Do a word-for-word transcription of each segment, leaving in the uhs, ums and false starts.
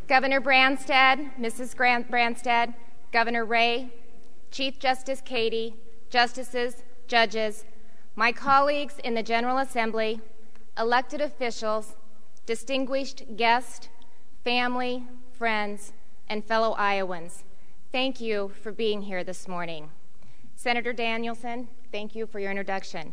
Governor Branstad, Missus Grant Branstad, Governor Ray, Chief Justice Cady, justices, judges, my colleagues in the General Assembly, elected officials, distinguished guests, family, friends, and fellow Iowans, thank you for being here this morning. Senator Danielson, thank you for your introduction.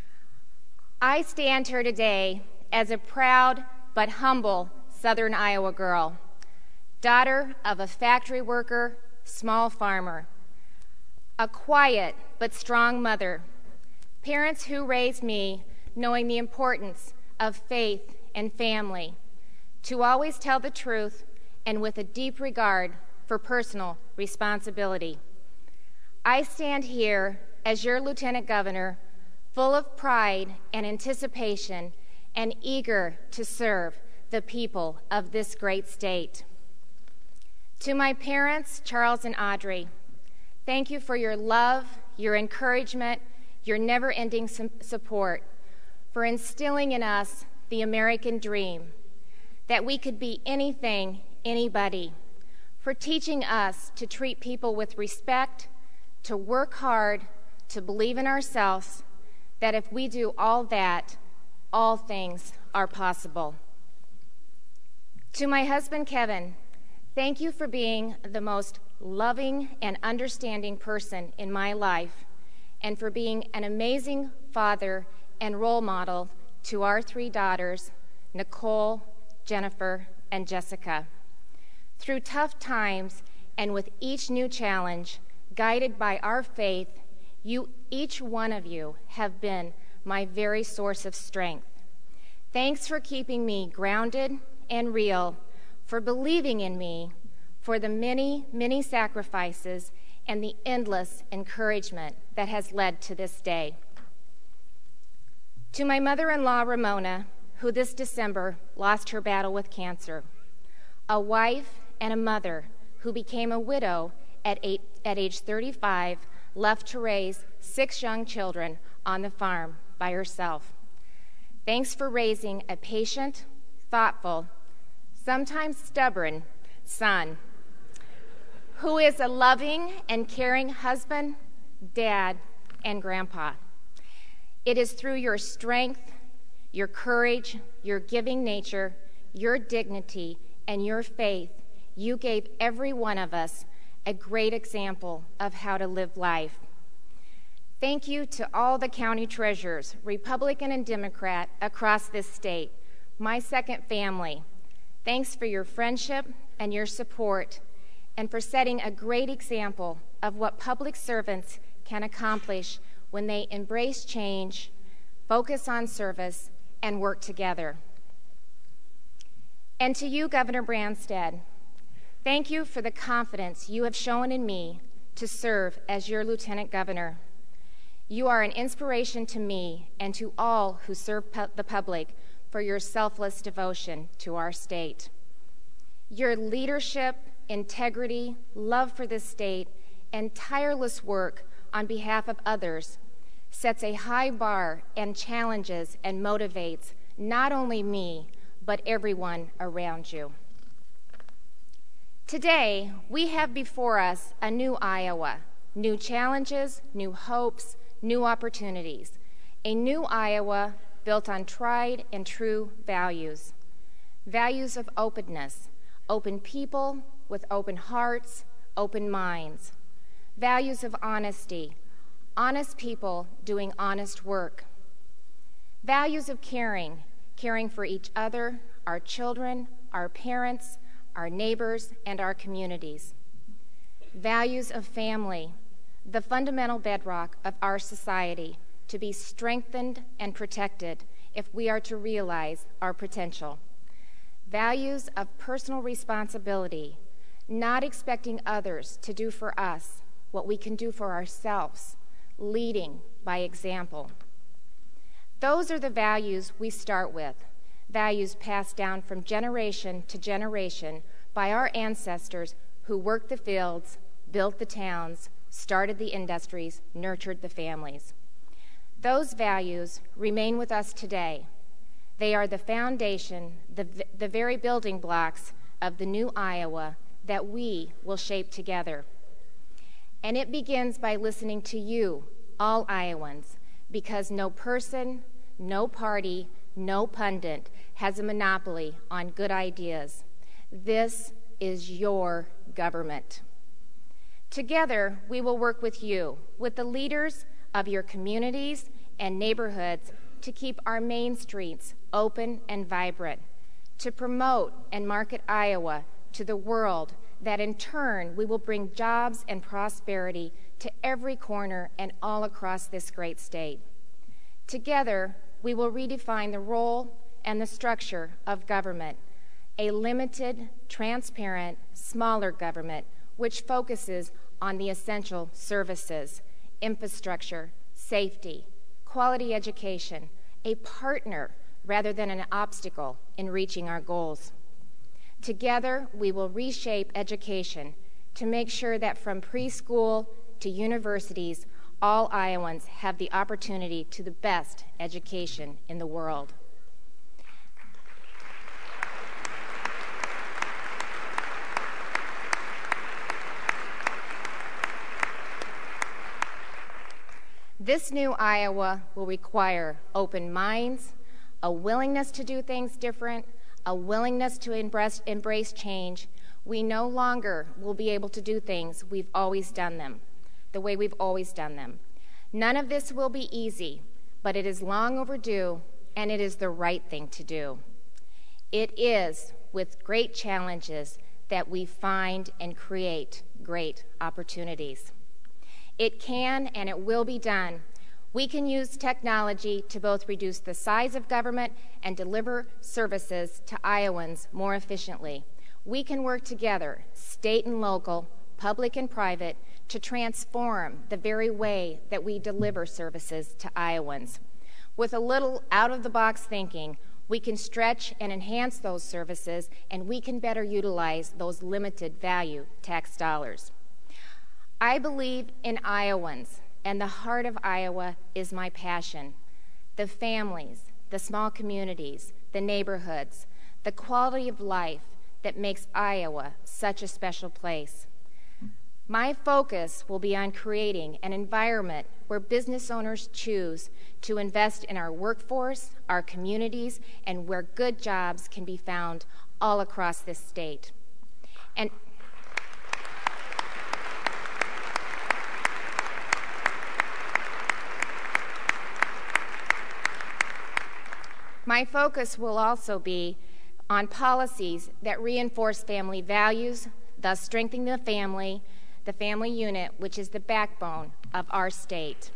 I stand here today as a proud but humble Southern Iowa girl, daughter of a factory worker, small farmer, a quiet but strong mother, parents who raised me knowing the importance of faith and family, to always tell the truth and with a deep regard for personal responsibility. I stand here as your Lieutenant Governor, full of pride and anticipation and eager to serve the people of this great state. To my parents, Charles and Audrey, thank you for your love, your encouragement, your never-ending support, for instilling in us the American dream, that we could be anything, anybody, for teaching us to treat people with respect, to work hard, to believe in ourselves, that if we do all that, all things are possible. To my husband, Kevin, thank you for being the most loving and understanding person in my life, and for being an amazing father and role model to our three daughters, Nicole, Jennifer, and Jessica. Through tough times and with each new challenge, guided by our faith, you, each one of you, have been my very source of strength. Thanks for keeping me grounded and real, for believing in me, for the many, many sacrifices and the endless encouragement that has led to this day. To my mother-in-law, Ramona, who this December lost her battle with cancer, a wife and a mother who became a widow at, eight, at age thirty-five, left to raise six young children on the farm by herself. Thanks for raising a patient, thoughtful, sometimes stubborn son, who is a loving and caring husband, dad, and grandpa. It is through your strength, your courage, your giving nature, your dignity, and your faith you gave every one of us a great example of how to live life. Thank you to all the county treasurers, Republican and Democrat, across this state, my second family. Thanks for your friendship and your support, and for setting a great example of what public servants can accomplish when they embrace change, focus on service, and work together. And to you, Governor Branstad, thank you for the confidence you have shown in me to serve as your Lieutenant Governor. You are an inspiration to me and to all who serve pu- the public for your selfless devotion to our state. Your leadership, integrity, love for this state, and tireless work on behalf of others sets a high bar and challenges and motivates not only me, but everyone around you. Today, we have before us a new Iowa, new challenges, new hopes, new opportunities, a new Iowa built on tried and true values, values of openness, open people with open hearts, open minds, values of honesty, honest people doing honest work, values of caring, caring for each other, our children, our parents, our neighbors, and our communities, values of family, the fundamental bedrock of our society, to be strengthened and protected if we are to realize our potential, values of personal responsibility, not expecting others to do for us what we can do for ourselves, leading by example. Those are the values we start with, values passed down from generation to generation by our ancestors who worked the fields, built the towns, started the industries, nurtured the families. Those values remain with us today. They are the foundation, the, the very building blocks of the new Iowa that we will shape together. And it begins by listening to you, all Iowans, because no person, no party, no pundit has a monopoly on good ideas. This is your government. Together, we will work with you, with the leaders of your communities and neighborhoods, to keep our main streets open and vibrant, to promote and market Iowa to the world, that in turn we will bring jobs and prosperity to every corner and all across this great state. Together, we will redefine the role and the structure of government, a limited, transparent, smaller government which focuses on the essential services, infrastructure, safety, quality education, a partner rather than an obstacle in reaching our goals. Together, we will reshape education to make sure that from preschool to universities, all Iowans have the opportunity to the best education in the world. This new Iowa will require open minds, a willingness to do things different, a willingness to embrace, embrace change. We no longer will be able to do things we've always done them, the way we've always done them. None of this will be easy, but it is long overdue, and it is the right thing to do. It is with great challenges that we find and create great opportunities. It can and it will be done. We can use technology to both reduce the size of government and deliver services to Iowans more efficiently. We can work together, state and local, public and private, to transform the very way that we deliver services to Iowans. With a little out-of-the-box thinking, we can stretch and enhance those services, and we can better utilize those limited value tax dollars. I believe in Iowans, and the heart of Iowa is my passion. The families, the small communities, the neighborhoods, the quality of life that makes Iowa such a special place. My focus will be on creating an environment where business owners choose to invest in our workforce, our communities, and where good jobs can be found all across this state. And my focus will also be on policies that reinforce family values, thus strengthening the family, the family unit, which is the backbone of our state.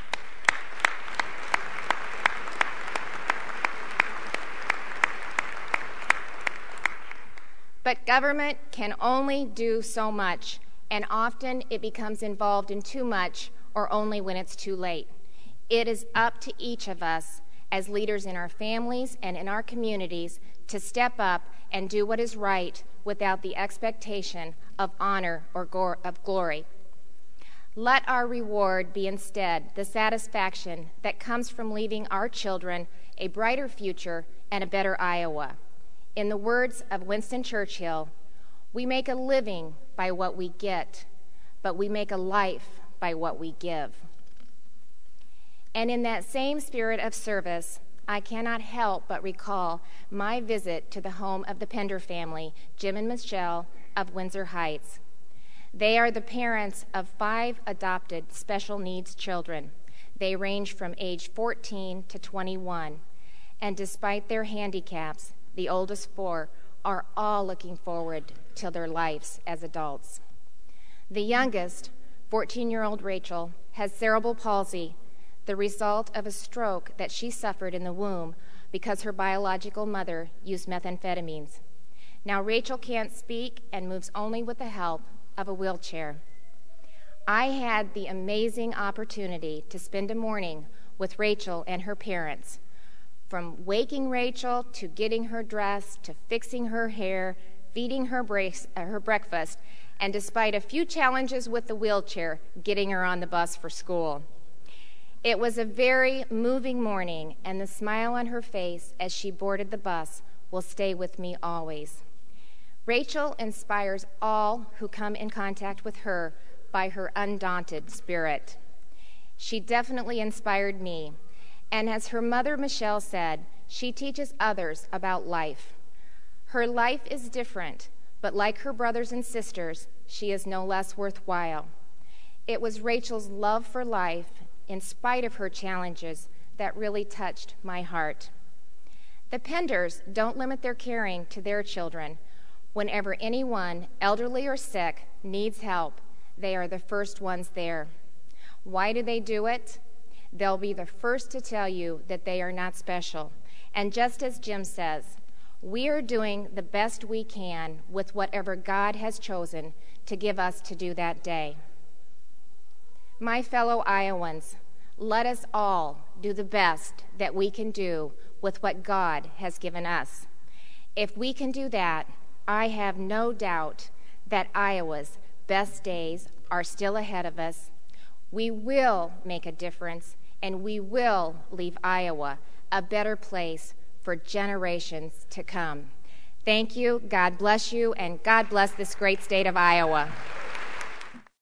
But government can only do so much, and often it becomes involved in too much or only when it's too late. It is up to each of us as leaders in our families and in our communities to step up and do what is right without the expectation of honor or go- of glory. Let our reward be instead the satisfaction that comes from leaving our children a brighter future and a better Iowa. In the words of Winston Churchill, we make a living by what we get, but we make a life by what we give. And in that same spirit of service, I cannot help but recall my visit to the home of the Pender family, Jim and Michelle of Windsor Heights. They are the parents of five adopted special needs children. They range from age fourteen to twenty-one, and despite their handicaps, the oldest four are all looking forward to their lives as adults. The youngest, fourteen-year-old Rachel, has cerebral palsy, the result of a stroke that she suffered in the womb because her biological mother used methamphetamines. Now Rachel can't speak and moves only with the help of a wheelchair. I had the amazing opportunity to spend a morning with Rachel and her parents, from waking Rachel to getting her dressed to fixing her hair, feeding her, brace, uh, her breakfast, and despite a few challenges with the wheelchair, getting her on the bus for school. It was a very moving morning, and the smile on her face as she boarded the bus will stay with me always. Rachel inspires all who come in contact with her by her undaunted spirit. She definitely inspired me, and as her mother Michelle said, she teaches others about life. Her life is different, but like her brothers and sisters, she is no less worthwhile. It was Rachel's love for life, in spite of her challenges, that really touched my heart. The Penders don't limit their caring to their children. Whenever anyone, elderly or sick, needs help, they are the first ones there. Why do they do it? They'll be the first to tell you that they are not special. And just as Jim says, we are doing the best we can with whatever God has chosen to give us to do that day. My fellow Iowans, let us all do the best that we can do with what God has given us. If we can do that, I have no doubt that Iowa's best days are still ahead of us. We will make a difference, and we will leave Iowa a better place for generations to come. Thank you, God bless you, and God bless this great state of Iowa.